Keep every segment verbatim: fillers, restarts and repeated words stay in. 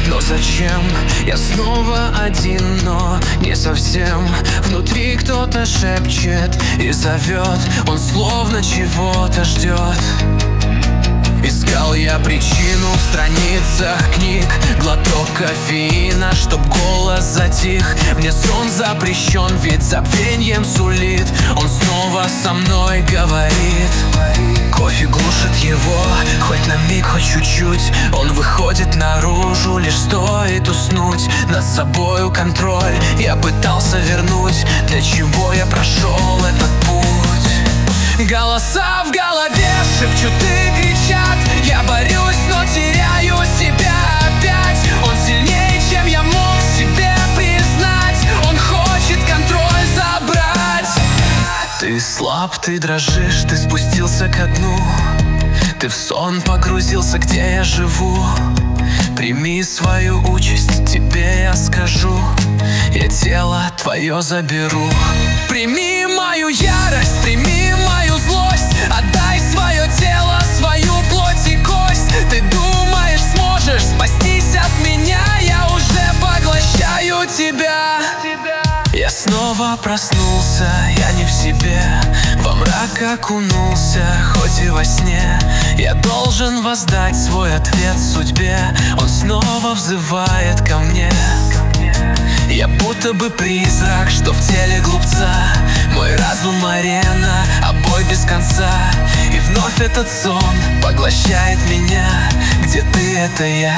Но зачем? Я снова один, но не совсем. Внутри кто-то шепчет и зовет. Он словно чего-то ждет. Искал я причину в страницах книг. Глоток кофеина, чтоб голос затих. Мне сон запрещен, ведь забвеньем сулит. Он снова со мной говорит. Кофе глушит его, хоть на миг, хоть чуть-чуть. Он выходит наружу, лишь стоит уснуть. Над собою контроль я пытался вернуть. Для чего я прошел этот путь? Голоса в голове шепчут и кричат. Я борюсь, но теряю себя опять. Он сильнее, чем я мог себе признать. Он хочет контроль забрать. Ты слаб, ты дрожишь, ты спустился ко дну. Ты в сон погрузился, где я живу. Прими свою участь, тебе я скажу. Я тело твое заберу. Прими мою ярость, прими мою злость. Отдай свое тело, свою плоть и кость. Ты думаешь, сможешь спастись от меня? Я уже поглощаю тебя. Я снова проснулся, я не в себе. Во мрак окунулся, хоть и во сне. Я должен воздать свой ответ судьбе. Он снова взывает ко мне. Я будто бы призрак, что в теле глупца. Мой разум арена, а бой без конца. И вновь этот сон поглощает меня. Где ты, это я.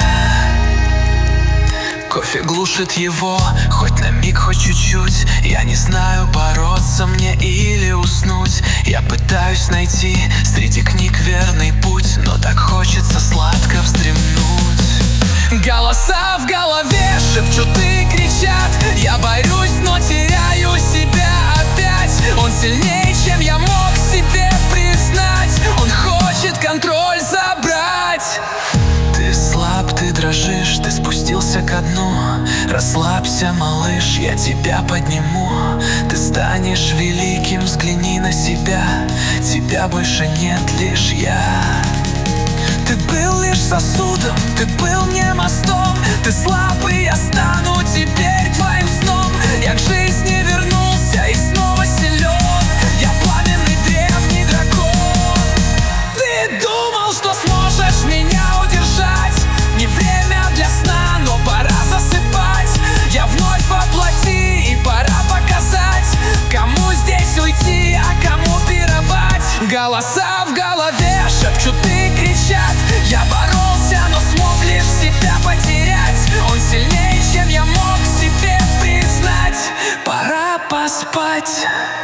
Кофе глушит его, хоть на миг, хоть чуть-чуть. Я не знаю, бороться мне или уснуть. Я пытаюсь найти среди книг верный путь, но так хочется сладко вздремнуть. Голоса в голове шепчут и кричат. Я борюсь, но теряю себя опять. Он сильнее, чем я мог себе признать. Он хочет контроль забрать. Ты слаб, ты дрожишь, ты спустился ко дну. Расслабься, малыш, я тебя подниму. Ты станешь великим, взгляни на себя. Тебя больше нет, лишь я. Ты был лишь сосудом, ты был мне мостом. Ты слаб, и я стану теперь твоим сном. Я к жизни вернулся и снова силен. Я пламенный древний дракон. Ты думал, что сможешь меня удержать. Не время для сна, но пора засыпать. Я вновь воплоти, и пора показать, кому здесь уйти, а кому пировать. Голоса в голове шепчут и кричат. Я боролся, но смог лишь себя потерять. Он сильнее, чем я мог себе признать. Пора поспать.